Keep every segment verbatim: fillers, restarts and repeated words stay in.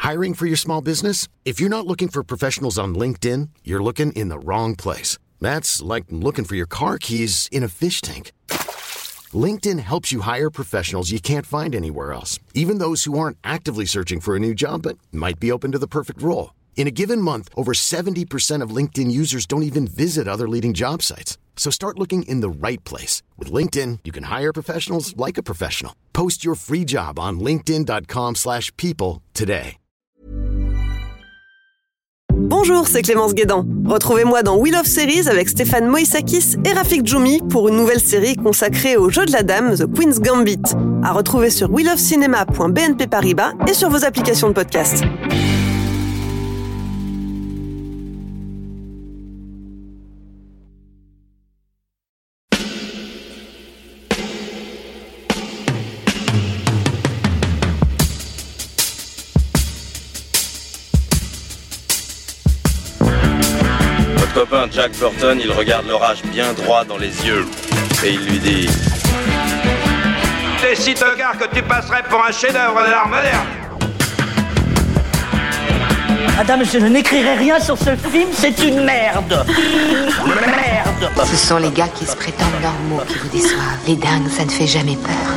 Hiring for your small business? If you're not looking for professionals on LinkedIn, you're looking in the wrong place. That's like looking for your car keys in a fish tank. LinkedIn helps you hire professionals you can't find anywhere else, even those who aren't actively searching for a new job but might be open to the perfect role. In a given month, over seventy percent of LinkedIn users don't even visit other leading job sites. So start looking in the right place. With LinkedIn, you can hire professionals like a professional. Post your free job on linkedin dot com slash people today. Bonjour, c'est Clémence Guédan. Retrouvez-moi dans Wheel of Series avec Stéphane Moïsakis et Rafik Djoumi pour une nouvelle série consacrée au jeu de la dame, The Queen's Gambit. À retrouver sur wheel of cinema point b n p paribas et sur vos applications de podcast. Copain Jack Burton, il regarde l'orage bien droit dans les yeux et il lui dit: T'es si tocard que tu passerais pour un chef-d'œuvre de l'art moderne. Madame, je n'écrirai rien sur ce film, c'est une merde. Merde. Ce sont les gars qui se prétendent normaux qui vous déçoivent. Les dingues, ça ne fait jamais peur.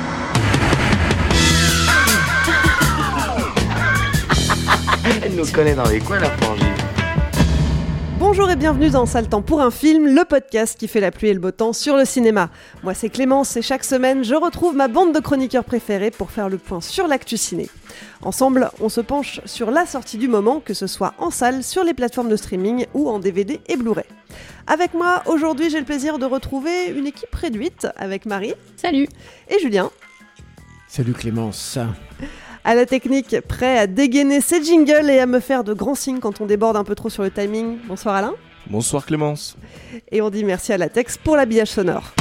Elle nous connaît dans les coins, la frangine. Bonjour et bienvenue dans Sale Temps pour un film, le podcast qui fait la pluie et le beau temps sur le cinéma. Moi c'est Clémence et chaque semaine je retrouve ma bande de chroniqueurs préférés pour faire le point sur l'actu ciné. Ensemble, on se penche sur la sortie du moment, que ce soit en salle, sur les plateformes de streaming ou en D V D et Blu-ray. Avec moi, aujourd'hui, j'ai le plaisir de retrouver une équipe réduite avec Marie. Salut. Et Julien. Salut Clémence. À la technique, prêt à dégainer ses jingles et à me faire de grands signes quand on déborde un peu trop sur le timing. Bonsoir Alain. Bonsoir Clémence. Et on dit merci à Latex pour l'habillage sonore.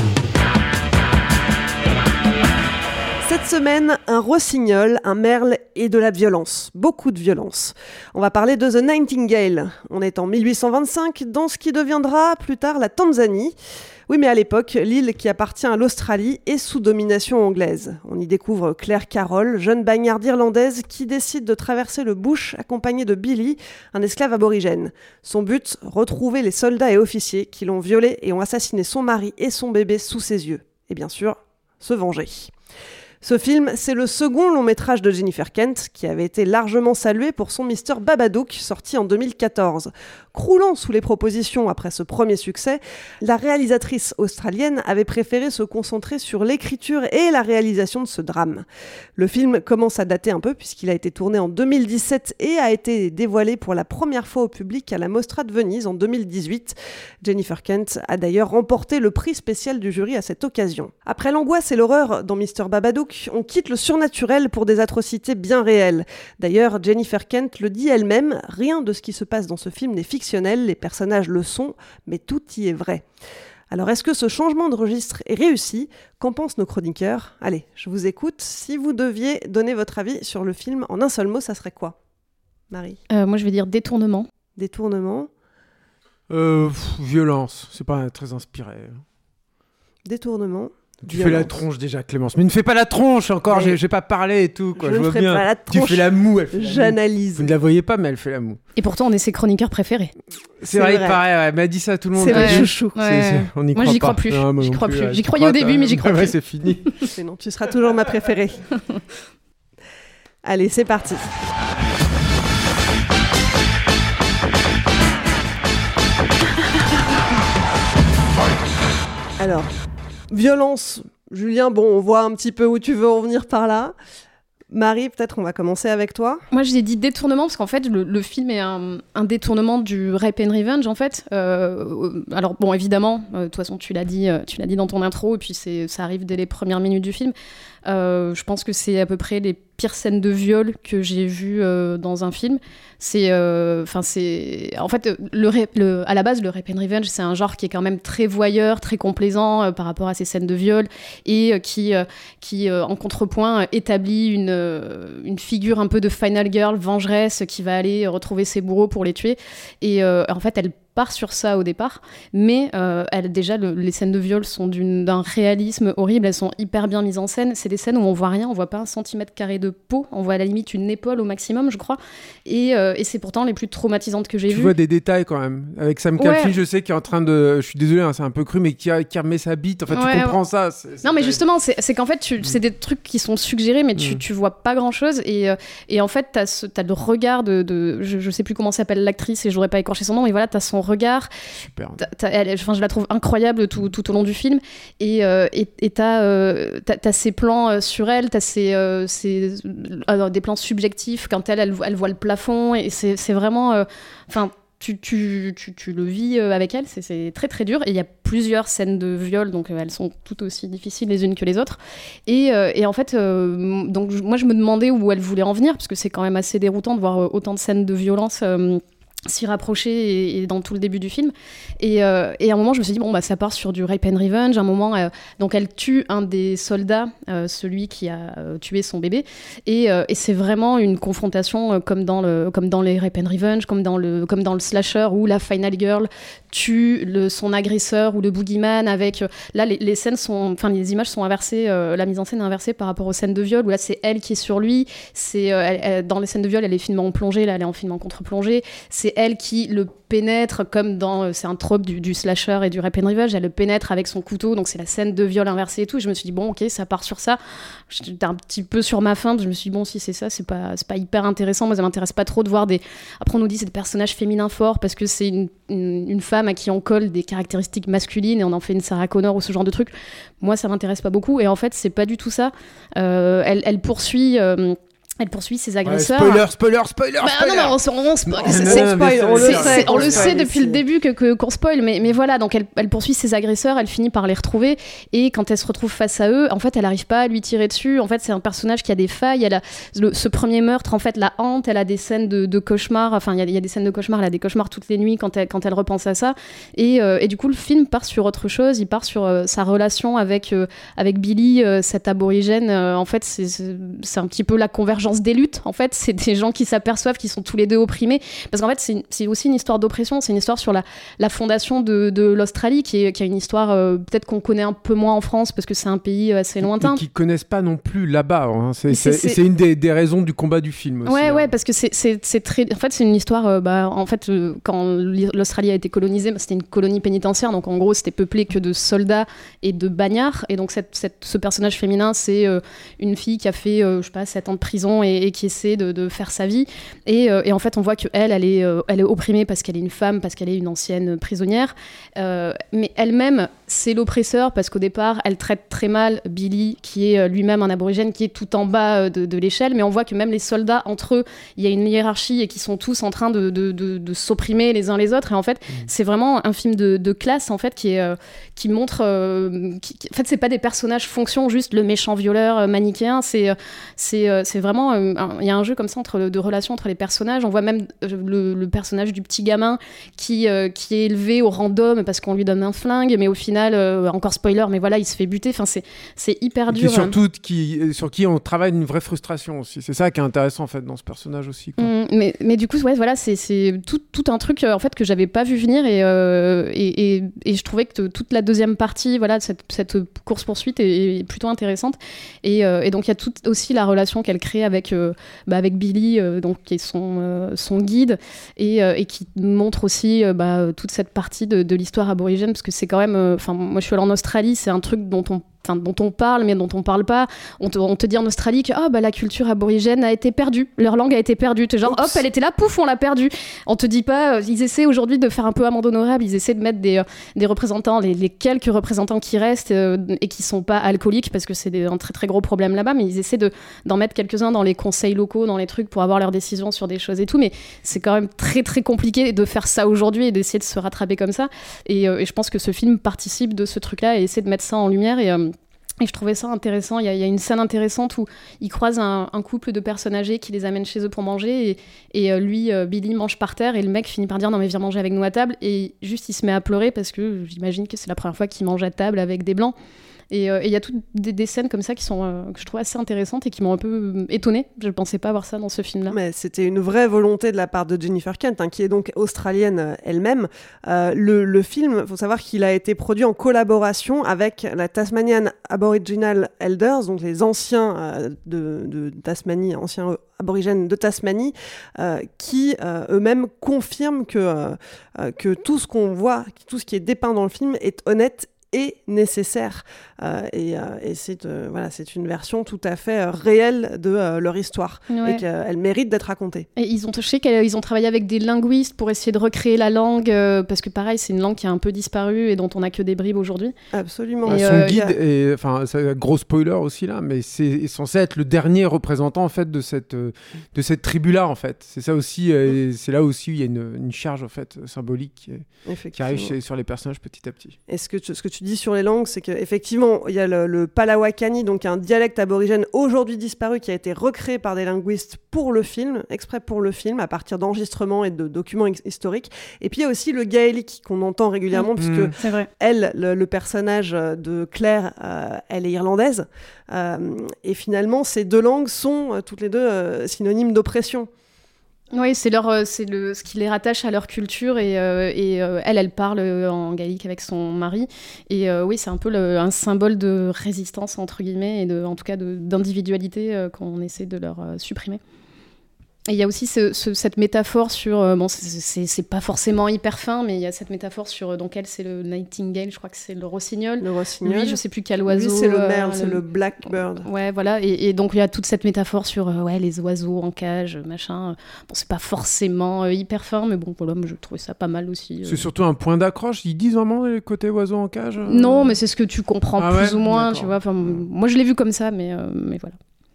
Cette semaine, un rossignol, un merle et de la violence. Beaucoup de violence. On va parler de The Nightingale. On est en mille huit cent vingt-cinq, dans ce qui deviendra plus tard la Tanzanie. Oui, mais à l'époque, l'île qui appartient à l'Australie est sous domination anglaise. On y découvre Claire Carroll, jeune bagnarde irlandaise qui décide de traverser le bush accompagnée de Billy, un esclave aborigène. Son but, retrouver les soldats et officiers qui l'ont violée et ont assassiné son mari et son bébé sous ses yeux. Et bien sûr, se venger. Ce film, c'est le second long métrage de Jennifer Kent, qui avait été largement salué pour son Mister Babadook, sorti en deux mille quatorze. Croulant sous les propositions après ce premier succès, la réalisatrice australienne avait préféré se concentrer sur l'écriture et la réalisation de ce drame. Le film commence à dater un peu puisqu'il a été tourné en deux mille dix-sept et a été dévoilé pour la première fois au public à la Mostra de Venise en deux mille dix-huit. Jennifer Kent a d'ailleurs remporté le prix spécial du jury à cette occasion. Après l'angoisse et l'horreur dans Mister Babadook, on quitte le surnaturel pour des atrocités bien réelles. D'ailleurs, Jennifer Kent le dit elle-même, rien de ce qui se passe dans ce film n'est fictionnel, les personnages le sont, mais tout y est vrai. Alors est-ce que ce changement de registre est réussi ? Qu'en pensent nos chroniqueurs ? Allez, je vous écoute. Si vous deviez donner votre avis sur le film en un seul mot, ça serait quoi ? Marie ? euh, Moi je vais dire détournement. Détournement ? Euh, pff, violence, c'est pas très inspiré. Détournement. Tu violence. fais la tronche déjà, Clémence. Mais ne fais pas la tronche encore, j'ai, j'ai pas parlé et tout. Quoi. Je Je ne vois ferai bien. pas la Tu tronche. fais la moue, elle fait la J'analyse. moue. Vous ne la voyez pas, mais elle fait la moue. Et pourtant on est ses chroniqueurs préférés. C'est, C'est vrai, vrai. il paraît, ouais. Elle m'a dit ça à tout le monde. C'est ouais. le chouchou. Ouais. C'est, c'est, on y Moi croit j'y pas. crois plus. Non, moi J'y non crois plus. ouais. J'y croyais au début, mais j'y crois ouais, plus. c'est fini. C'est non, tu seras toujours ma préférée. Allez, c'est parti. Alors, violence, Julien, bon, on voit un petit peu où tu veux en venir par là. Marie, peut-être on va commencer avec toi. Moi j'ai dit détournement parce qu'en fait le, le film est un, un détournement du Rape and Revenge en fait. Euh, alors bon évidemment, euh, de toute façon tu l'as dit, euh, tu l'as dit dans ton intro et puis c'est, ça arrive dès les premières minutes du film. Euh, je pense que c'est à peu près les pires scènes de viol que j'ai vues euh, dans un film. C'est, enfin euh, c'est, en fait le, le, à la base le Rape and Revenge c'est un genre qui est quand même très voyeur, très complaisant euh, par rapport à ces scènes de viol et euh, qui, euh, qui euh, en contrepoint euh, établit une euh, une figure un peu de final girl vengeresse qui va aller retrouver ses bourreaux pour les tuer et euh, en fait elle part sur ça au départ, mais euh, elle, déjà le, les scènes de viol sont d'une, d'un réalisme horrible, elles sont hyper bien mises en scène, c'est des scènes où on voit rien, on voit pas un centimètre carré de peau, on voit à la limite une épaule au maximum je crois, et, euh, et c'est pourtant les plus traumatisantes que j'ai vues. Tu vois des détails quand même, avec Sam Claflin ouais. je sais qu'il est en train de, je suis désolé hein, c'est un peu cru mais qui, a, qui remet sa bite, en fait ouais, tu comprends ouais. ça. C'est, c'est non mais justement c'est, c'est qu'en fait tu, c'est des trucs qui sont suggérés mais tu, mm. tu vois pas grand chose, et, euh, et en fait t'as, ce, t'as le regard de, de je, je sais plus comment s'appelle l'actrice et j'aurais pas écorché son nom, mais voilà t'as son regard. Super. T'as, t'as, elle, enfin, je la trouve incroyable tout, tout au long du film, et, euh, et, et t'as, euh, t'as, t'as ces plans euh, sur elle, t'as ces, euh, ces, euh, des plans subjectifs quand elle, elle, elle voit le plafond, et c'est, c'est vraiment enfin euh, Tu, tu, tu, tu le vis avec elle, c'est, c'est très très dur, et il y a plusieurs scènes de viol, donc euh, elles sont toutes aussi difficiles les unes que les autres, et, euh, et en fait euh, donc, moi je me demandais où elle voulait en venir, parce que c'est quand même assez déroutant de voir euh, autant de scènes de violence euh, s'y rapprocher, et, et dans tout le début du film, et, euh, et à un moment je me suis dit bon bah ça part sur du rape and revenge. À un moment euh, donc elle tue un des soldats, euh, celui qui a euh, tué son bébé, et, euh, et c'est vraiment une confrontation euh, comme dans le comme dans les rape and revenge, comme dans le comme dans le slasher où la final girl tue le, son agresseur ou le boogeyman, avec euh, là les, les scènes sont enfin les images sont inversées, euh, la mise en scène est inversée par rapport aux scènes de viol où là c'est elle qui est sur lui, c'est euh, elle, elle, dans les scènes de viol elle est filmée en plongée, là elle est en film en contre-plongée, c'est elle qui le pénètre comme dans c'est un trope du, du slasher et du rape and revenge, elle le pénètre avec son couteau, donc c'est la scène de viol inversée et tout, et je me suis dit bon ok ça part sur ça, j'étais un petit peu sur ma faim, je me suis dit bon si c'est ça c'est pas, c'est pas hyper intéressant, moi ça m'intéresse pas trop de voir des, après on nous dit c'est des personnages féminins forts parce que c'est une, une, une femme à qui on colle des caractéristiques masculines et on en fait une Sarah Connor ou ce genre de truc, moi ça m'intéresse pas beaucoup, et en fait c'est pas du tout ça. euh, elle, elle poursuit euh, Elle poursuit ses agresseurs. Ouais, spoiler, spoiler, spoiler, bah, spoiler. Non, non, on, on, on, spo- non, c'est, non, c'est, non, spoil, on, c'est, le c'est, sait, on le spoil, sait depuis le début que, que, qu'on spoil, mais, mais voilà, donc elle, elle poursuit ses agresseurs, elle finit par les retrouver, et quand elle se retrouve face à eux, en fait, elle n'arrive pas à lui tirer dessus. En fait, c'est un personnage qui a des failles. Elle a, le, ce premier meurtre, en fait, la hante, elle a des scènes de, de cauchemars, enfin, il y, y a des scènes de cauchemars, elle a des cauchemars toutes les nuits quand elle, quand elle repense à ça, et, euh, et du coup, le film part sur autre chose, il part sur euh, sa relation avec, euh, avec Billy, euh, cet aborigène. Euh, en fait, c'est, c'est, c'est un petit peu la convergence des luttes, en fait, c'est des gens qui s'aperçoivent qu'ils sont tous les deux opprimés, parce qu'en fait c'est, c'est aussi une histoire d'oppression, c'est une histoire sur la, la fondation de, de l'Australie, qui, est, qui a une histoire euh, peut-être qu'on connaît un peu moins en France parce que c'est un pays assez lointain, et qui connaissent pas non plus là-bas, hein. c'est, c'est, c'est, c'est une des, des raisons du combat du film aussi, ouais hein. ouais parce que c'est, c'est, c'est très, en fait c'est une histoire euh, bah, en fait euh, quand l'Australie a été colonisée, bah, c'était une colonie pénitentiaire, donc en gros c'était peuplé que de soldats et de bagnards, et donc cette, cette, ce personnage féminin c'est euh, une fille qui a fait euh, je sais pas sept ans de prison et, et qui essaie de, de faire sa vie, et, euh, et en fait on voit qu'elle elle est, euh, elle est opprimée parce qu'elle est une femme, parce qu'elle est une ancienne prisonnière, euh, mais elle-même c'est l'oppresseur, parce qu'au départ elle traite très mal Billy qui est lui-même un aborigène qui est tout en bas de, de l'échelle, mais on voit que même les soldats entre eux il y a une hiérarchie et qui sont tous en train de, de, de, de s'opprimer les uns les autres, et en fait mmh. c'est vraiment un film de, de classe en fait qui, est, euh, qui montre euh, qui, qui, en fait c'est pas des personnages fonction juste le méchant violeur euh, manichéen, c'est, c'est, euh, c'est vraiment il euh, y a un jeu comme ça entre, de relations entre les personnages. On voit même le, le personnage du petit gamin qui, euh, qui est élevé au rang d'homme parce qu'on lui donne un flingue, mais au final, euh, encore spoiler, mais voilà, il se fait buter. Enfin, c'est, c'est hyper dur. Et surtout, hein. qui, sur qui on travaille une vraie frustration aussi. C'est ça qui est intéressant en fait dans ce personnage aussi, quoi. Mmh, mais, mais du coup, ouais, voilà, c'est, c'est tout, tout un truc en fait que j'avais pas vu venir, et, euh, et, et, et je trouvais que toute la deuxième partie, voilà, cette, cette course-poursuite est, est plutôt intéressante. Et, euh, et donc, il y a toute aussi la relation qu'elle crée avec, euh, bah, avec Billy, euh, donc, qui est son, euh, son guide, et, euh, et qui montre aussi euh, bah, toute cette partie de, de l'histoire aborigène, parce que c'est quand même... Enfin, euh, moi, je suis allée en Australie, c'est un truc dont on Enfin, dont on parle mais dont on parle pas. On te, on te dit en Australie que oh, bah, la culture aborigène a été perdue, leur langue a été perdue, t'es genre Oups. hop elle était là, pouf on l'a perdue. On te dit pas, euh, ils essaient aujourd'hui de faire un peu amende honorable, ils essaient de mettre des, euh, des représentants, les, les quelques représentants qui restent euh, et qui sont pas alcooliques, parce que c'est des, un très très gros problème là-bas, mais ils essaient de, d'en mettre quelques-uns dans les conseils locaux, dans les trucs pour avoir leurs décisions sur des choses et tout, mais c'est quand même très très compliqué de faire ça aujourd'hui et d'essayer de se rattraper comme ça, et, euh, et je pense que ce film participe de ce truc là et essaie de mettre ça en lumière, et euh, Et je trouvais ça intéressant. Il y a, il y a une scène intéressante où ils croisent un, un couple de personnes âgées qui les amènent chez eux pour manger. Et, et euh, lui, euh, Billy, mange par terre. Et le mec finit par dire « Non mais viens manger avec nous à table ». Et juste, il se met à pleurer parce que j'imagine que c'est la première fois qu'il mange à table avec des Blancs. Et il euh, y a toutes des, des scènes comme ça qui sont, euh, que je trouve assez intéressantes et qui m'ont un peu euh, étonnée. Je ne pensais pas voir ça dans ce film-là. Mais c'était une vraie volonté de la part de Jennifer Kent, hein, qui est donc australienne euh, elle-même. Euh, le, le film, il faut savoir qu'il a été produit en collaboration avec la Tasmanian Aboriginal Elders, donc les anciens euh, de, de Tasmanie, anciens aborigènes de Tasmanie, euh, qui euh, eux-mêmes confirment que, euh, que tout ce qu'on voit, tout ce qui est dépeint dans le film est honnête et nécessaire. Euh, et euh, et c'est, euh, voilà, c'est une version tout à fait euh, réelle de euh, leur histoire, ouais. et qu'elle mérite d'être racontée. Et ils ont, je sais qu'ils ont travaillé avec des linguistes pour essayer de recréer la langue, euh, parce que pareil, c'est une langue qui a un peu disparu et dont on n'a que des bribes aujourd'hui. Absolument. Et Son euh, guide, a... est, enfin, c'est un gros spoiler aussi là, mais c'est censé être le dernier représentant en fait de cette, de cette tribu-là en fait. C'est ça aussi, euh, c'est là aussi où il y a une, une charge en fait symbolique qui, qui arrive chez, sur les personnages petit à petit. Et ce que tu, ce que tu dis sur les langues, c'est qu'effectivement, il y a le, le Palawakani, donc un dialecte aborigène aujourd'hui disparu qui a été recréé par des linguistes pour le film, exprès pour le film, à partir d'enregistrements et de documents historiques. Et puis il y a aussi le gaélique qu'on entend régulièrement, mmh. puisque mmh. c'est vrai. elle, le, le personnage de Claire, euh, elle est irlandaise. Euh, et finalement, ces deux langues sont euh, toutes les deux euh, synonymes d'oppression. Oui, c'est, leur, c'est le, ce qui les rattache à leur culture et, euh, et euh, elle, elle parle en gaélique avec son mari et euh, oui, c'est un peu le, un symbole de résistance entre guillemets et de, en tout cas de, d'individualité euh, qu'on essaie de leur euh, supprimer. Et il y a aussi ce, ce, cette métaphore sur, euh, bon, c'est, c'est, c'est pas forcément hyper fin, mais il y a cette métaphore sur, donc elle, c'est le nightingale, je crois que c'est le rossignol. Le rossignol. Lui, je sais plus quel oiseau. Lui, c'est le merle, euh, c'est le blackbird. Ouais, voilà. Et, et donc, il y a toute cette métaphore sur, euh, ouais, les oiseaux en cage, machin. Bon, c'est pas forcément euh, hyper fin, mais bon, voilà, je trouvais ça pas mal aussi. Euh. C'est surtout un point d'accroche. Ils disent vraiment le côté oiseau en cage euh... Non, mais c'est ce que tu comprends ah plus ouais ou moins, D'accord. tu vois. Enfin, moi, je l'ai vu comme ça, mais, euh, mais voilà.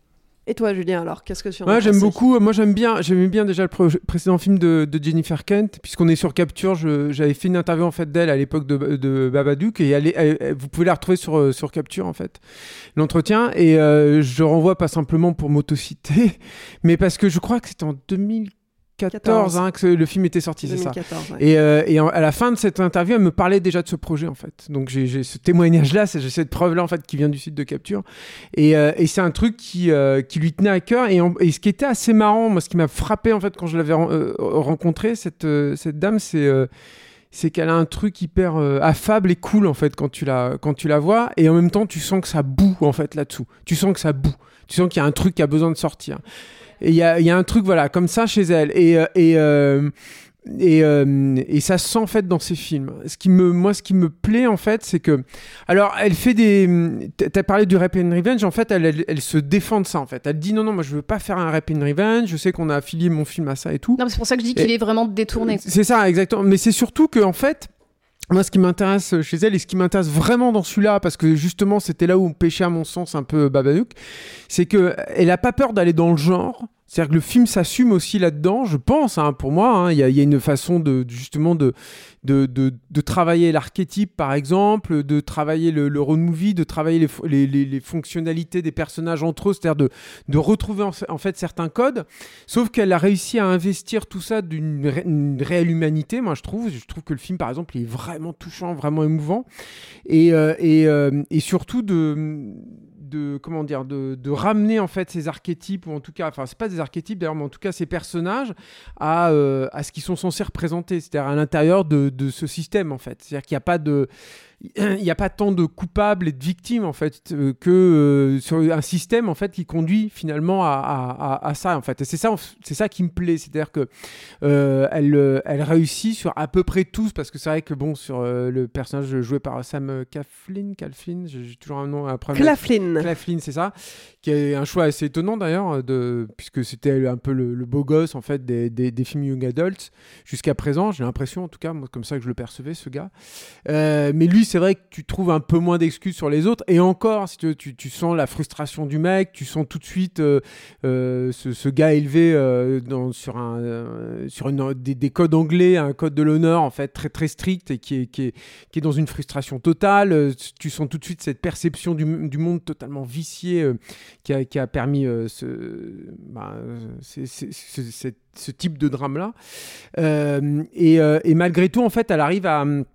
Et toi, Julien, alors, qu'est-ce que tu en ouais, as j'aime pensé ? beaucoup. Moi, j'aime bien. J'aimais bien déjà le pré- précédent film de, de Jennifer Kent, puisqu'on est sur Capture. Je, j'avais fait une interview en fait d'elle à l'époque de, de Babadook, et elle est, elle, elle, vous pouvez la retrouver sur sur Capture en fait, l'entretien. Et euh, je renvoie pas simplement pour m'autociter, mais parce que je crois que c'était en deux mille quatorze hein, que le film était sorti, deux mille quatorze, c'est ça. Ouais. Et, euh, et en, à la fin de cette interview, elle me parlait déjà de ce projet en fait. Donc j'ai, j'ai ce témoignage-là, c'est, j'ai cette preuve-là en fait qui vient du site de Capture. Et, euh, et c'est un truc qui, euh, qui lui tenait à cœur. Et, en, et ce qui était assez marrant, moi, ce qui m'a frappé en fait quand je l'avais euh, rencontrée, cette, euh, cette dame, c'est euh, c'est qu'elle a un truc hyper euh, affable et cool en fait quand tu la quand tu la vois. Et en même temps, tu sens que ça boue en fait là-dessous. Tu sens que ça boue. Tu sens qu'il y a un truc qui a besoin de sortir. Et il y a, y a un truc voilà comme ça chez elle et et euh, et, euh, et ça se sent en fait dans ses films. Ce qui me moi ce qui me plaît en fait c'est que alors elle fait des t'as parlé du Rape and Revenge en fait elle, elle elle se défend de ça en fait. Elle dit non non moi je veux pas faire un Rape and Revenge, je sais qu'on a affilié mon film à ça et tout. Non, mais c'est pour ça que je dis qu'il et, est vraiment détourné. C'est ça exactement, mais c'est surtout que en fait moi, ce qui m'intéresse chez elle et ce qui m'intéresse vraiment dans celui-là, parce que justement, c'était là où on pêchait à mon sens un peu Babadook, c'est qu'elle n'a pas peur d'aller dans le genre. C'est-à-dire que le film s'assume aussi là-dedans, je pense, hein, pour moi. Il hein, y, y a une façon de, justement de, de, de, de travailler l'archétype, par exemple, de travailler le, le road movie, de travailler les, les, les fonctionnalités des personnages entre eux, c'est-à-dire de, de retrouver en, en fait certains codes. Sauf qu'elle a réussi à investir tout ça d'une ré, une réelle humanité, moi je trouve. Je trouve que le film, par exemple, il est vraiment touchant, vraiment émouvant. Et, euh, et, euh, et surtout de... de comment dire de, de ramener en fait ces archétypes ou en tout cas enfin c'est pas des archétypes d'ailleurs mais en tout cas ces personnages à euh, à ce qu'ils sont censés représenter, c'est-à-dire à l'intérieur de de ce système en fait, c'est-à-dire qu'il y a pas de il n'y a pas tant de coupables et de victimes en fait euh, que euh, sur un système en fait qui conduit finalement à, à, à, à ça en fait, et c'est ça c'est ça qui me plaît, c'est-à-dire que euh, elle elle réussit sur à peu près tous, parce que c'est vrai que bon sur euh, le personnage joué par Sam Claflin Claflin j'ai, j'ai toujours un nom après Claflin Claflin c'est ça, qui est un choix assez étonnant d'ailleurs de puisque c'était un peu le, le beau gosse en fait des, des, des films young adults jusqu'à présent, j'ai l'impression en tout cas moi comme ça que je le percevais ce gars, euh, mais lui c'est vrai que tu trouves un peu moins d'excuses sur les autres, et encore si tu, tu, tu sens la frustration du mec, tu sens tout de suite euh, euh, ce, ce gars élevé euh, dans, sur, un, euh, sur une, des, des codes anglais, un code de l'honneur en fait très très strict et qui est, qui est, qui est dans une frustration totale. Tu sens tout de suite cette perception du, du monde totalement vicié euh, qui, a, qui a permis euh, ce, bah, c'est, c'est, c'est, c'est, ce type de drame là, euh, et, euh, et malgré tout en fait elle arrive à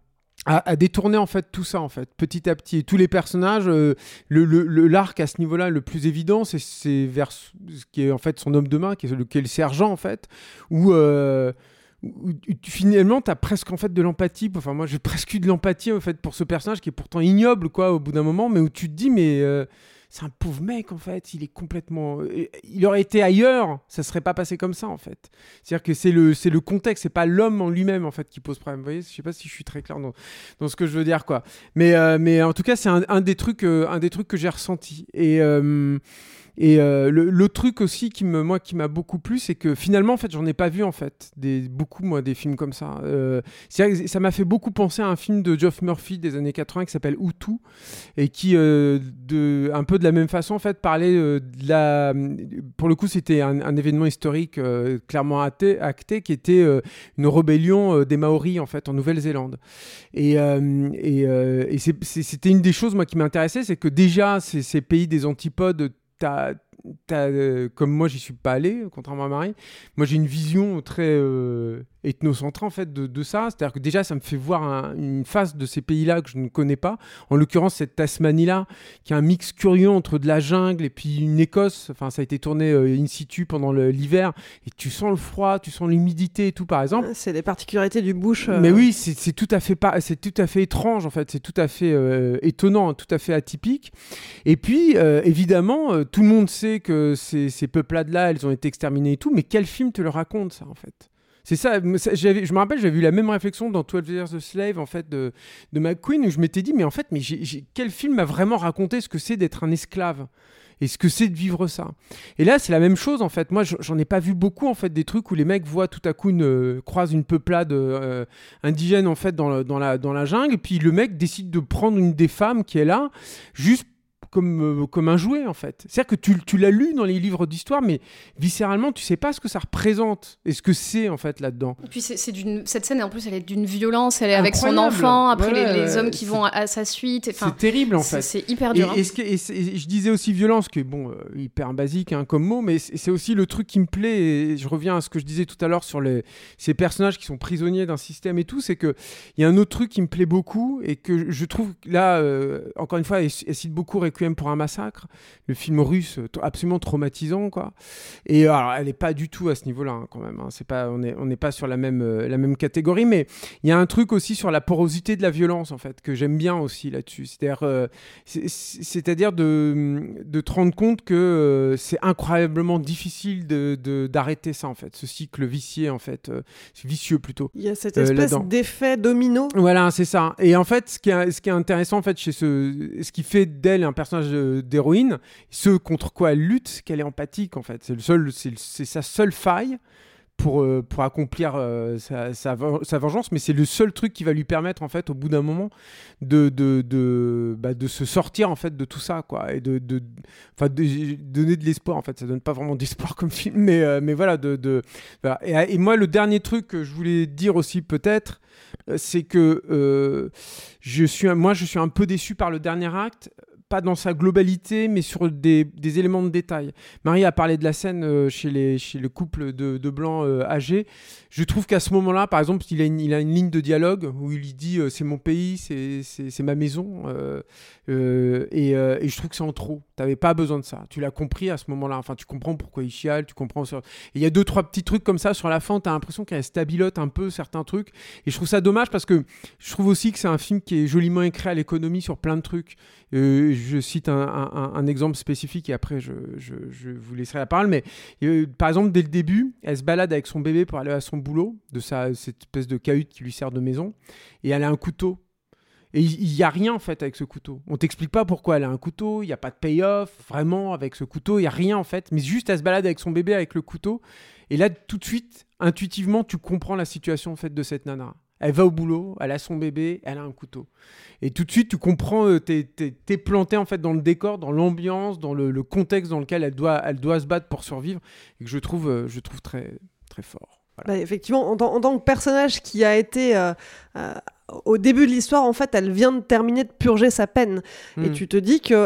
à, à détourner en fait tout ça en fait petit à petit. Et tous les personnages, euh, le, le, le l'arc à ce niveau-là le plus évident, c'est, c'est vers ce qui est en fait son homme de main, qui est le, qui est le sergent en fait, où euh, Où, où, finalement t'as presque en fait de l'empathie, enfin moi j'ai presque eu de l'empathie en fait pour ce personnage qui est pourtant ignoble quoi au bout d'un moment, mais où tu te dis mais euh, c'est un pauvre mec en fait, il est complètement, il aurait été ailleurs, ça serait pas passé comme ça en fait. C'est-à-dire que c'est le c'est le contexte, c'est pas l'homme en lui-même en fait qui pose problème. Vous voyez, je sais pas si je suis très clair dans dans ce que je veux dire quoi. Mais euh, mais en tout cas c'est un, un des trucs euh, un des trucs que j'ai ressenti. Et euh, Et euh, le, le truc aussi qui me, moi, qui m'a beaucoup plu, c'est que finalement, en fait, j'en ai pas vu en fait des, beaucoup moi des films comme ça. Euh, c'est, ça m'a fait beaucoup penser à un film de Geoff Murphy des années quatre-vingts qui s'appelle Hutu et qui, euh, de, un peu de la même façon, en fait, parlait euh, de la. Pour le coup, c'était un, un événement historique euh, clairement acté, acté, qui était euh, une rébellion euh, des Maoris en fait en Nouvelle-Zélande. Et, euh, et, euh, et c'est, c'est, c'était une des choses moi qui m'intéressait, c'est que déjà ces, ces pays des antipodes. T'as, t'as, euh, comme moi j'y suis pas allé, contrairement à Marie, moi j'ai une vision très euh, ethnocentrée en fait de, de ça, c'est-à-dire que déjà ça me fait voir un, une face de ces pays-là que je ne connais pas, en l'occurrence cette Tasmanie-là qui est un mix curieux entre de la jungle et puis une Écosse, enfin ça a été tourné euh, in situ pendant le, l'hiver et tu sens le froid, tu sens l'humidité et tout par exemple. C'est des particularités du bush. Euh... Mais oui, c'est, c'est, tout à fait pas, c'est tout à fait étrange en fait, c'est tout à fait euh, étonnant, tout à fait atypique. Et puis euh, évidemment, euh, tout le monde sait que ces, ces peuplades-là, elles ont été exterminées et tout, mais quel film te le raconte ça en fait ? C'est ça, j'avais, je me rappelle, j'avais eu la même réflexion dans twelve Years a Slave en fait, de, de McQueen, où je m'étais dit, mais en fait, mais j'ai, j'ai, quel film m'a vraiment raconté ce que c'est d'être un esclave ? Et ce que c'est de vivre ça. Et là, c'est la même chose, en fait. Moi, j'en ai pas vu beaucoup, en fait, des trucs où les mecs voient tout à coup une, euh, croisent une peuplade euh, indigène, en fait, dans, le, dans, la, dans la jungle, et puis le mec décide de prendre une des femmes qui est là, juste comme, euh, comme un jouet, en fait. C'est-à-dire que tu, tu l'as lu dans les livres d'histoire, mais viscéralement, tu sais pas ce que ça représente et ce que c'est, en fait, là-dedans. Et puis, c'est, c'est d'une... cette scène, en plus, elle est d'une violence, elle est avec Incroyable. Son enfant, après ouais, les, les hommes qui vont à, à sa suite. Enfin, c'est terrible, en fait. C'est, c'est hyper dur. Et, hein. et, ce que, et, et je disais aussi violence, qui est, bon, euh, hyper basique hein, comme mot, mais c'est, c'est aussi le truc qui me plaît, et je reviens à ce que je disais tout à l'heure sur les, ces personnages qui sont prisonniers d'un système et tout, c'est qu'il y a un autre truc qui me plaît beaucoup, et que je trouve, là, euh, encore une fois, elle, elle cite beaucoup Requiem pour un massacre, le film russe absolument traumatisant quoi. Et alors elle est pas du tout à ce niveau-là hein, quand même. Hein. C'est pas, on est on n'est pas sur la même euh, la même catégorie, mais il y a un truc aussi sur la porosité de la violence en fait que j'aime bien aussi là-dessus. C'est-à-dire euh, c'est, c'est-à-dire de de te rendre compte que euh, c'est incroyablement difficile de, de d'arrêter ça en fait, ce cycle vicié en fait, euh, vicieux plutôt. Il y a cette espèce euh, d'effet domino. Voilà, c'est ça. Et en fait, ce qui est ce qui est intéressant en fait chez ce ce qui fait d'elle un personnage de d'héroïne, ce contre quoi elle lutte, c'est qu'elle est empathique en fait. C'est le seul, c'est, le, c'est sa seule faille pour euh, pour accomplir euh, sa, sa sa vengeance, mais c'est le seul truc qui va lui permettre en fait au bout d'un moment de de de bah, de se sortir en fait de tout ça quoi, et de de enfin de, de donner de l'espoir en fait. Ça donne pas vraiment d'espoir comme film, mais euh, mais voilà de de voilà. Et, et moi le dernier truc que je voulais dire aussi peut-être, c'est que euh, je suis moi je suis un peu déçu par le dernier acte. Pas dans sa globalité, mais sur des, des éléments de détail. Marie a parlé de la scène euh, chez, les, chez le couple de, de blancs euh, âgés. Je trouve qu'à ce moment-là, par exemple, il a une, il a une ligne de dialogue où il lui dit euh, « c'est mon pays, c'est, c'est, c'est ma maison euh, ». Euh, et, euh, et je trouve que c'est en trop. Tu n'avais pas besoin de ça. Tu l'as compris à ce moment-là. Enfin, tu comprends pourquoi il chiale, tu comprends... Sur... Il y a deux, trois petits trucs comme ça sur la fin. Tu as l'impression qu'elle stabilote un peu certains trucs. Et je trouve ça dommage parce que je trouve aussi que c'est un film qui est joliment écrit à l'économie sur plein de trucs. Euh, je cite un, un, un exemple spécifique et après je, je, je vous laisserai la parole, mais euh, par exemple dès le début elle se balade avec son bébé pour aller à son boulot de sa, cette espèce de cahute qui lui sert de maison et elle a un couteau et il n'y a rien en fait avec ce couteau, on t'explique pas pourquoi elle a un couteau, il n'y a pas de payoff vraiment avec ce couteau, il n'y a rien en fait, mais juste elle se balade avec son bébé avec le couteau et là tout de suite intuitivement tu comprends la situation en fait de cette nana. Elle va au boulot, elle a son bébé, elle a un couteau. Et tout de suite, tu comprends, euh, t'es, t'es, t'es planté en fait dans le décor, dans l'ambiance, dans le, le contexte dans lequel elle doit, elle doit se battre pour survivre, et que je trouve, euh, je trouve très, très fort. Voilà. Bah, effectivement, en, t- en tant que personnage qui a été... Euh, euh, au début de l'histoire, en fait, elle vient de terminer de purger sa peine. Mmh. Et tu te dis que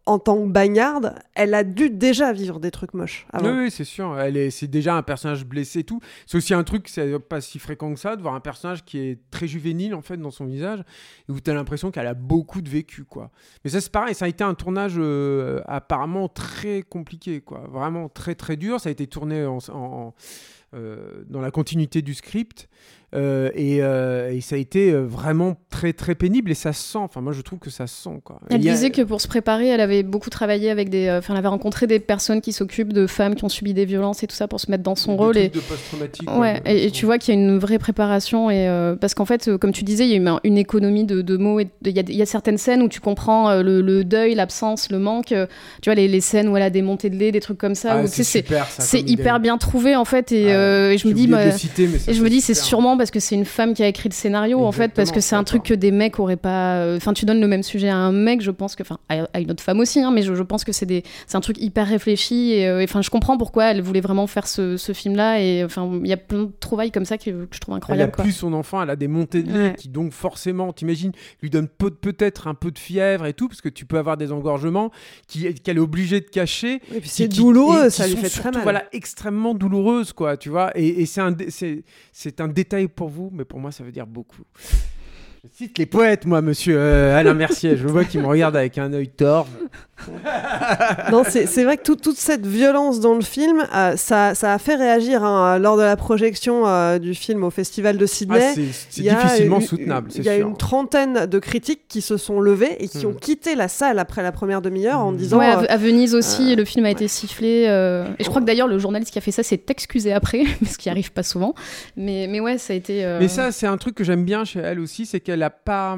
en tant que bagnarde, elle a dû déjà vivre des trucs moches avant. Oui, oui, c'est sûr. Elle est, c'est déjà un personnage blessé et tout. C'est aussi un truc, c'est pas si fréquent que ça, de voir un personnage qui est très juvénile en fait dans son visage, et où tu as l'impression qu'elle a beaucoup de vécu, quoi. Mais ça, c'est pareil, ça a été un tournage euh, apparemment très compliqué, quoi. Vraiment très très dur. Ça a été tourné en, en, euh, dans la continuité du script. Euh, et, euh, et ça a été vraiment très très pénible et ça se sent, enfin moi je trouve que ça se sent, quoi. Elle a... disait que pour se préparer elle avait beaucoup travaillé avec des, enfin euh, elle avait rencontré des personnes qui s'occupent de femmes qui ont subi des violences et tout ça pour se mettre dans son des rôle et de post-traumatique, ouais, ouais et, et tu vois qu'il y a une vraie préparation et euh, parce qu'en fait euh, comme tu disais il y a une, une économie de, de mots et il y, y a certaines scènes où tu comprends euh, le, le deuil, l'absence, le manque, euh, tu vois les, les scènes où elle a des montées de lait, des trucs comme ça, ah, où, c'est, c'est, super, ça, c'est hyper idée. Bien trouvé en fait et, ah, euh, et je me dis bah, citer, ça, et je me dis c'est super. Sûrement parce que c'est une femme qui a écrit le scénario. Exactement, en fait parce que c'est un truc que des mecs auraient pas enfin tu donnes le même sujet à un mec, je pense que enfin à une autre femme aussi hein, mais je, je pense que c'est des c'est un truc hyper réfléchi et enfin euh, je comprends pourquoi elle voulait vraiment faire ce, ce film là et enfin il y a plein de trouvailles comme ça que, que je trouve incroyable. Elle a plus son enfant, elle a des montées de lait ouais. qui donc forcément t'imagines lui donne peu, peut-être un peu de fièvre et tout parce que tu peux avoir des engorgements qui, qu'elle est obligée de cacher et puis c'est qui, douloureux, ça lui fait surtout, très mal. Voilà, extrêmement douloureuse, quoi, tu vois, et, et c'est un c'est c'est un détail pour vous mais pour moi ça veut dire beaucoup. Je cite les poètes, moi, monsieur euh, Alain Mercier. Je vois qu'il me regarde avec un œil torve. Non, c'est, c'est vrai que tout, toute cette violence dans le film, euh, ça, ça a fait réagir hein, lors de la projection euh, du film au Festival de Sydney. Ah, c'est c'est difficilement une, soutenable, c'est sûr. Il y a sûr. une trentaine de critiques qui se sont levées et qui mmh. ont quitté la salle après la première demi-heure mmh. en disant... Ouais, euh, à Venise aussi, euh, le film a ouais. été sifflé. Euh, et je crois que d'ailleurs, le journaliste qui a fait ça s'est excusé après, ce qui arrive pas souvent. Mais, mais ouais, ça a été... Euh... Mais ça, c'est un truc que j'aime bien chez elle aussi, c'est qu'elle a pas...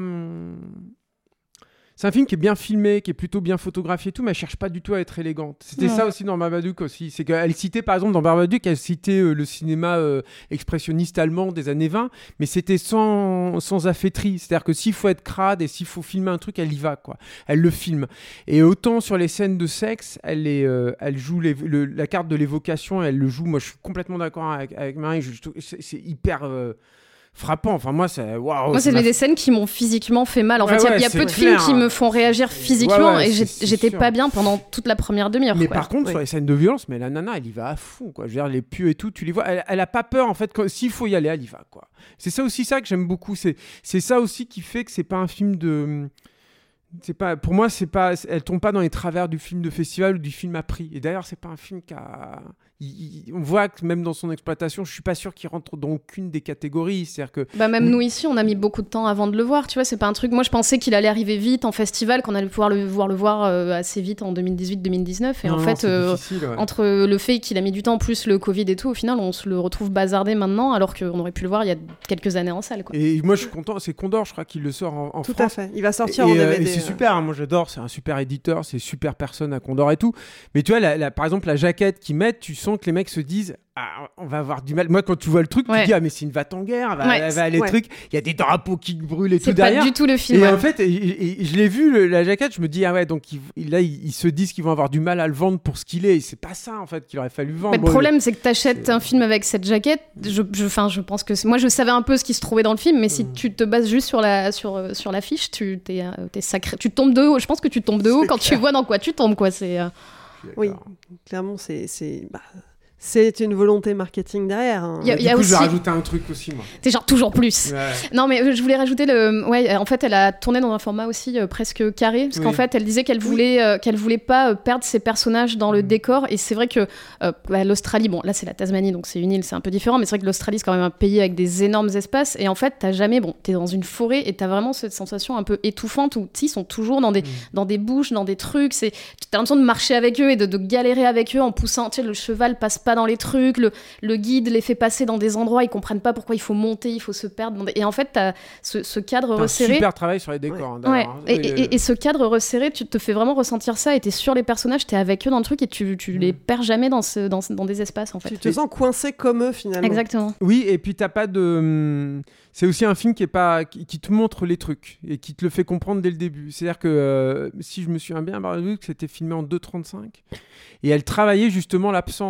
C'est un film qui est bien filmé, qui est plutôt bien photographié et tout, mais elle cherche pas du tout à être élégante. C'était ouais. ça aussi dans Babadook aussi. C'est qu'elle citait, par exemple, dans Babadook, elle citait euh, le cinéma euh, expressionniste allemand des années vingt, mais c'était sans, sans affaîtrie. C'est-à-dire que s'il faut être crade et s'il faut filmer un truc, elle y va, quoi. Elle le filme. Et autant sur les scènes de sexe, elle, est, euh, elle joue les, le, la carte de l'évocation, elle le joue. Moi, je suis complètement d'accord avec, avec Marie. Je, je, c'est, c'est hyper... Euh, frappant, enfin moi c'est waouh. Moi c'est m'a... des scènes qui m'ont physiquement fait mal. En ouais, fait, il ouais, y a, y a peu de clair. films qui me font réagir physiquement ouais, ouais, et c'est, j'ai, c'est j'étais sûr. pas bien pendant toute la première demi-heure. Mais quoi. par contre, oui. sur les scènes de violence, mais la nana, elle y va à fond, quoi. Je veux dire, les pieux et tout, tu les vois. Elle, elle a pas peur en fait. Quand, s'il faut y aller, elle y va, quoi. C'est ça aussi ça que j'aime beaucoup. C'est, c'est ça aussi qui fait que c'est pas un film de. C'est pas, pour moi, c'est pas, elle tombe pas dans les travers du film de festival ou du film à prix. Et d'ailleurs, c'est pas un film qui a. Il, il, on voit que même dans son exploitation, je suis pas sûr qu'il rentre dans aucune des catégories. C'est-à-dire que bah même nous ici, on a mis beaucoup de temps avant de le voir. Tu vois, c'est pas un truc. Moi, je pensais qu'il allait arriver vite en festival, qu'on allait pouvoir le voir le voir euh, assez vite en deux mille dix-huit deux mille dix-neuf. Et non, en non, fait, euh, ouais. entre le fait qu'il a mis du temps plus le Covid et tout, au final, on se le retrouve bazardé maintenant, alors qu'on aurait pu le voir il y a quelques années en salle, quoi. Et moi, je suis content. C'est Condor, je crois, qu'il le sort en, en Tout France. Tout à fait. Il va sortir et, en et, D V D. Et c'est euh... super. Hein, moi, j'adore. C'est un super éditeur. C'est super personne à Condor et tout. Mais tu vois, la, la, par exemple, la jaquette qu'ils mettent, tu sens que les mecs se disent. Ah, on va avoir du mal. Moi, quand tu vois le truc, ouais. tu te dis ah mais c'est une va-t-en-guerre, elle va, ouais, elle va aller ouais. truc. Il y a des drapeaux qui brûlent et c'est tout derrière. C'est pas du tout le film. Et ouais. en fait, et, et, et, je l'ai vu le, la jaquette, je me dis ah ouais donc ils, là ils, ils se disent qu'ils vont avoir du mal à le vendre pour ce qu'il est. Et c'est pas ça en fait qu'il aurait fallu vendre. Mais le bon, problème le... c'est que t'achètes c'est... un film avec cette jaquette. Je, je, enfin, je pense que c'est... moi je savais un peu ce qui se trouvait dans le film, mais si mmh. tu te bases juste sur la sur sur l'affiche, tu t'es, t'es sacré. Tu tombes de haut. Je pense que tu tombes de haut c'est quand clair. Tu vois dans quoi tu tombes quoi. C'est. Euh... Oui, clairement c'est c'est. Bah... C'est une volonté marketing derrière. Hein. Y a, du y a coup, aussi... je vais rajouter un truc aussi, moi. C'est genre toujours plus. Ouais. Non, mais je voulais rajouter le. Ouais, en fait, elle a tourné dans un format aussi euh, presque carré, parce oui. qu'en fait, elle disait qu'elle voulait, oui. euh, qu'elle voulait pas euh, perdre ses personnages dans le mmh. décor. Et c'est vrai que euh, bah, l'Australie, bon, là c'est la Tasmanie, donc c'est une île, c'est un peu différent, mais c'est vrai que l'Australie c'est quand même un pays avec des énormes espaces. Et en fait, t'as jamais, bon, t'es dans une forêt et t'as vraiment cette sensation un peu étouffante où ils sont toujours dans des, mmh. dans des bouches, dans des trucs. C'est, t'as l'impression de marcher avec eux et de, de galérer avec eux en poussant. Tu sais, le cheval passe pas dans les trucs. Le, le guide les fait passer dans des endroits, ils comprennent pas pourquoi il faut monter, il faut se perdre. Des... Et en fait, t'as ce, ce cadre t'as resserré. Un super travail sur les décors. Ouais. Hein, ouais. Et, et, et ce cadre resserré, tu te fais vraiment ressentir ça. Et t'es sur les personnages, t'es avec eux dans le truc et tu, tu mmh. les perds jamais dans, ce, dans, dans des espaces en fait. Tu te sens coincé comme eux finalement. Exactement. Oui, et puis t'as pas de. C'est aussi un film qui est pas qui, qui te montre les trucs et qui te le fait comprendre dès le début. C'est-à-dire que euh, si je me souviens bien, Babadook, c'était filmé en deux trente-cinq et elle travaillait justement l'absence en fait.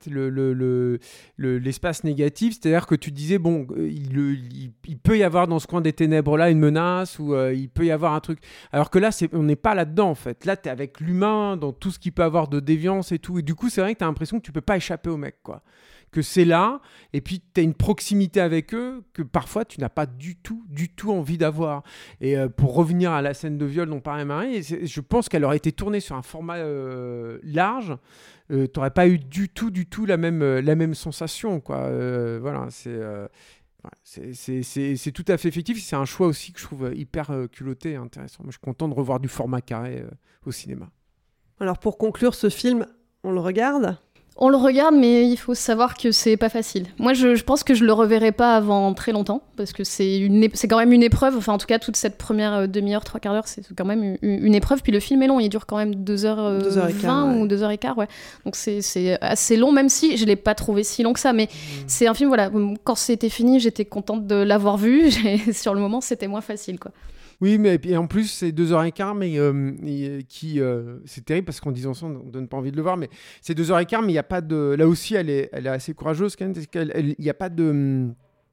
le, le, le, le, l'espace négatif, c'est-à-dire que tu disais, bon, il, il, il peut y avoir dans ce coin des ténèbres-là une menace, ou euh, il peut y avoir un truc. Alors que là, c'est, on n'est pas là-dedans, en fait. Là, tu es avec l'humain, dans tout ce qu'il peut avoir de déviance et tout. Et du coup, c'est vrai que tu as l'impression que tu peux pas échapper au mec, quoi. Que c'est là, et puis tu as une proximité avec eux que parfois tu n'as pas du tout, du tout envie d'avoir. Et euh, pour revenir à la scène de viol dont parlait Marie, je pense qu'elle aurait été tournée sur un format euh, large, euh, tu n'aurais pas eu du tout, du tout la même, euh, la même sensation, quoi. Euh, voilà, c'est, euh, ouais, c'est, c'est, c'est, c'est tout à fait effectif. C'est un choix aussi que je trouve hyper euh, culotté et intéressant. Moi, je suis content de revoir du format carré euh, au cinéma. Alors pour conclure ce film, on le regarde ? On le regarde, mais il faut savoir que c'est pas facile. Moi, je, je pense que je le reverrai pas avant très longtemps, parce que c'est, une, c'est quand même une épreuve. Enfin, en tout cas, toute cette première demi-heure, trois quarts d'heure, c'est quand même une, une épreuve. Puis le film est long, il dure quand même deux heures vingt ou deux heures quinze, ouais. Donc c'est, c'est assez long, même si je l'ai pas trouvé si long que ça. Mais mmh. c'est un film, voilà, quand c'était fini, j'étais contente de l'avoir vu. Sur le moment, c'était moins facile, quoi. Oui, mais et en plus, c'est deux heures quinze, mais euh, qui, euh, c'est terrible parce qu'en disant ça, on ne donne pas envie de le voir, mais c'est deux heures quinze, mais il n'y a pas de... Là aussi, elle est, elle est assez courageuse, quand même, parce qu'il n'y a pas de...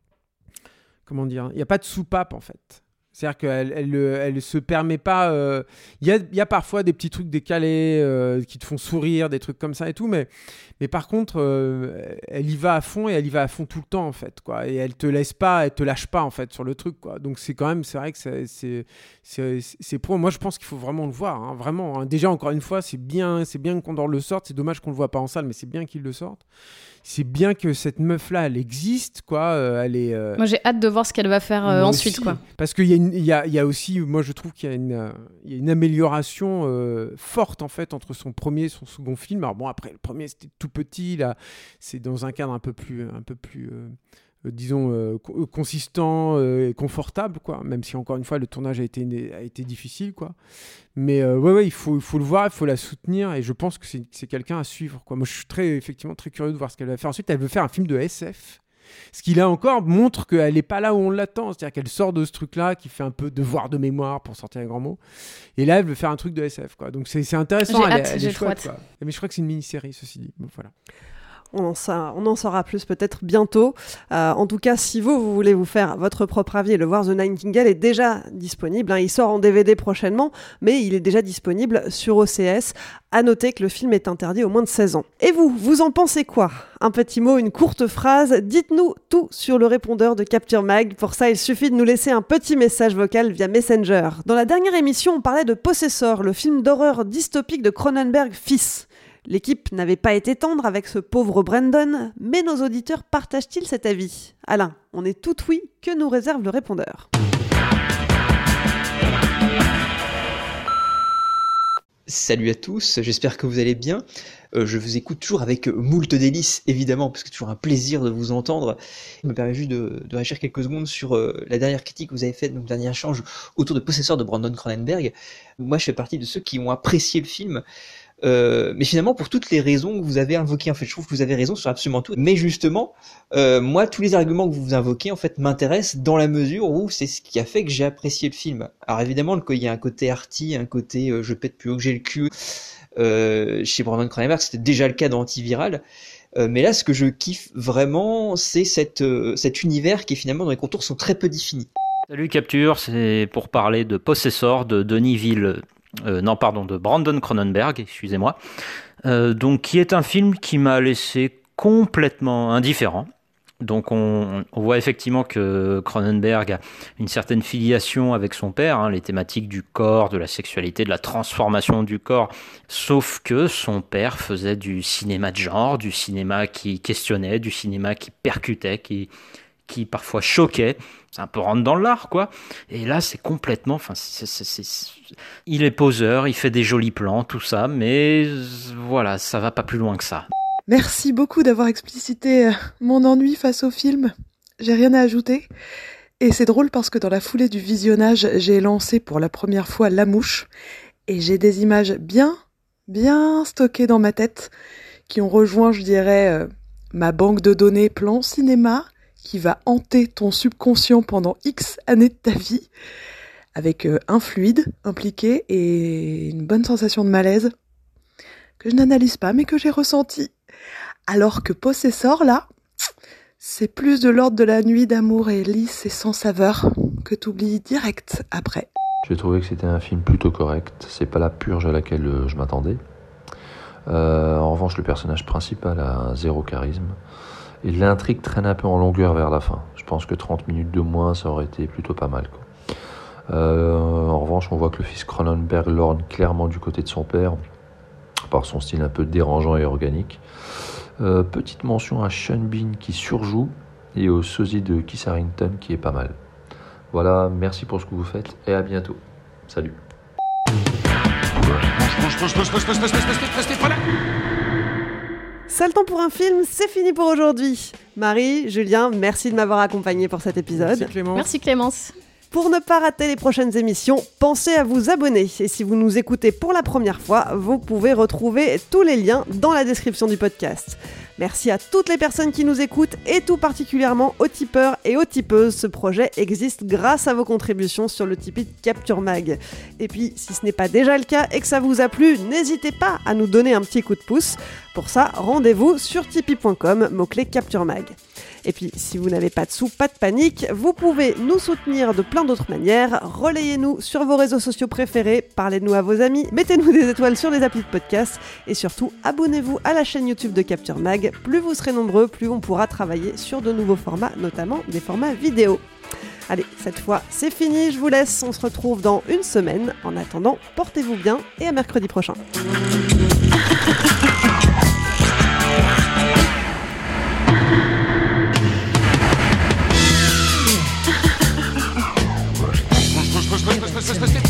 Comment dire ? Il n'y a pas de soupape, en fait. C'est-à-dire qu'elle elle, elle, elle se permet pas... Il euh, y, a, y a parfois des petits trucs décalés euh, qui te font sourire, des trucs comme ça et tout, mais, mais par contre, euh, elle y va à fond et elle y va à fond tout le temps, en fait, quoi. Et elle te laisse pas, elle te lâche pas, en fait, sur le truc, quoi. Donc c'est quand même, c'est vrai que c'est, c'est, c'est, c'est pour... Moi, je pense qu'il faut vraiment le voir, hein, vraiment. Hein. Déjà, encore une fois, c'est bien, c'est bien qu'on le sorte. C'est dommage qu'on le voit pas en salle, mais c'est bien qu'il le sorte. C'est bien que cette meuf-là, elle existe, quoi. Euh, elle est, euh... Moi, j'ai hâte de voir ce qu'elle va faire euh, ensuite, aussi, quoi. Parce qu'il y a, une, il y, a, il y a aussi, moi, je trouve qu'il y a une, euh, il y a une amélioration euh, forte, en fait, entre son premier et son second film. Alors bon, après, le premier, c'était tout petit. Là, c'est dans un cadre un peu plus... Un peu plus euh... Euh, disons, euh, co- consistant euh, et confortable, quoi. Même si, encore une fois, le tournage a été, a été difficile, quoi. Mais euh, ouais, ouais, il faut, il faut le voir, il faut la soutenir, et je pense que c'est, c'est quelqu'un à suivre, quoi. Moi, je suis très, effectivement très curieux de voir ce qu'elle va faire. Ensuite, elle veut faire un film de S F. Ce qui, là encore, montre qu'elle n'est pas là où on l'attend. C'est-à-dire qu'elle sort de ce truc-là, qui fait un peu devoir de mémoire, pour sortir un grand mot. Et là, elle veut faire un truc de S F, quoi. Donc, c'est, c'est intéressant. J'ai elle, hâte, elle j'ai est chouette, trop hâte. quoi. Mais je crois que c'est une mini-série, ceci dit. Bon, voilà. On en, sa- on en saura plus peut-être bientôt. Euh, en tout cas, si vous, vous voulez vous faire votre propre avis, le voir The Nightingale est déjà disponible. Hein. Il sort en D V D prochainement, mais il est déjà disponible sur O C S. À noter que le film est interdit aux moins de seize ans. Et vous, vous en pensez quoi ? Un petit mot, une courte phrase. Dites-nous tout sur le répondeur de Capture Mag. Pour ça, il suffit de nous laisser un petit message vocal via Messenger. Dans la dernière émission, on parlait de Possessor, le film d'horreur dystopique de Cronenberg fils. L'équipe n'avait pas été tendre avec ce pauvre Brandon, mais nos auditeurs partagent-ils cet avis ? Alain, on est tout oui, que nous réserve le répondeur ? Salut à tous, j'espère que vous allez bien. Euh, je vous écoute toujours avec moult délices, évidemment, parce que c'est toujours un plaisir de vous entendre. Je me permets juste de, de réagir quelques secondes sur euh, la dernière critique que vous avez faite, donc le dernier échange autour de Possessor de Brandon Cronenberg. Moi, je fais partie de ceux qui ont apprécié le film. Euh, mais finalement pour toutes les raisons que vous avez invoquées, en fait je trouve que vous avez raison sur absolument tout, mais justement euh, moi tous les arguments que vous invoquez en fait m'intéressent dans la mesure où c'est ce qui a fait que j'ai apprécié le film. Alors évidemment il y a un côté arty, un côté euh, je pète plus haut que j'ai le cul euh, chez Brandon Cronenberg, c'était déjà le cas dans Antiviral, euh, mais là ce que je kiffe vraiment c'est cette, euh, cet univers qui finalement dans les contours sont très peu définis. Salut Capture, c'est pour parler de Possessor de Denis Ville. Euh, non, pardon, de Brandon Cronenberg, excusez-moi. Euh, donc, qui est un film qui m'a laissé complètement indifférent. Donc, on, on voit effectivement que Cronenberg a une certaine filiation avec son père, hein, les thématiques du corps, de la sexualité, de la transformation du corps. Sauf que son père faisait du cinéma de genre, du cinéma qui questionnait, du cinéma qui percutait, qui qui parfois choquait, c'est un peu rentre dans l'art, quoi. Et là, c'est complètement... Enfin, c'est, c'est, c'est, c'est... Il est poseur, il fait des jolis plans, tout ça, mais voilà, ça va pas plus loin que ça. Merci beaucoup d'avoir explicité mon ennui face au film. J'ai rien à ajouter. Et c'est drôle parce que dans la foulée du visionnage, j'ai lancé pour la première fois La Mouche, et j'ai des images bien, bien stockées dans ma tête, qui ont rejoint, je dirais, euh, ma banque de données plan cinéma, qui va hanter ton subconscient pendant X années de ta vie, avec euh, un fluide impliqué et une bonne sensation de malaise, que je n'analyse pas, mais que j'ai ressenti. Alors que Possessor, là, c'est plus de l'ordre de la nuit d'amour et lisse et sans saveur que t'oublies direct après. J'ai trouvé que c'était un film plutôt correct. C'est pas la purge à laquelle euh, je m'attendais. Euh, en revanche, le personnage principal a un zéro charisme. Et l'intrigue traîne un peu en longueur vers la fin. Je pense que trente minutes de moins, ça aurait été plutôt pas mal, quoi. Euh, en revanche, on voit que le fils Cronenberg lorgne clairement du côté de son père, par son style un peu dérangeant et organique. Euh, petite mention à Sean Bean qui surjoue, et au sosie de Kit Harington qui est pas mal. Voilà, merci pour ce que vous faites, et à bientôt. Salut. Sale temps pour un film, c'est fini pour aujourd'hui. Marie, Julien, merci de m'avoir accompagné pour cet épisode. Merci Clémence. Merci Clémence. Pour ne pas rater les prochaines émissions, pensez à vous abonner. Et si vous nous écoutez pour la première fois, vous pouvez retrouver tous les liens dans la description du podcast. Merci à toutes les personnes qui nous écoutent et tout particulièrement aux tipeurs et aux tipeuses. Ce projet existe grâce à vos contributions sur le Tipeee de Capture Mag. Et puis, si ce n'est pas déjà le cas et que ça vous a plu, n'hésitez pas à nous donner un petit coup de pouce. Pour ça, rendez-vous sur tipeee point com, mot-clé Capture Mag. Et puis, si vous n'avez pas de sous, pas de panique, vous pouvez nous soutenir de plein d'autres manières. Relayez-nous sur vos réseaux sociaux préférés, parlez-nous à vos amis, mettez-nous des étoiles sur les applis de podcast et surtout, abonnez-vous à la chaîne YouTube de Capture Mag. Plus vous serez nombreux, plus on pourra travailler sur de nouveaux formats, notamment des formats vidéo. Allez, cette fois, c'est fini, je vous laisse, on se retrouve dans une semaine. En attendant, portez-vous bien et à mercredi prochain. Push, push, push, push, push, push, push.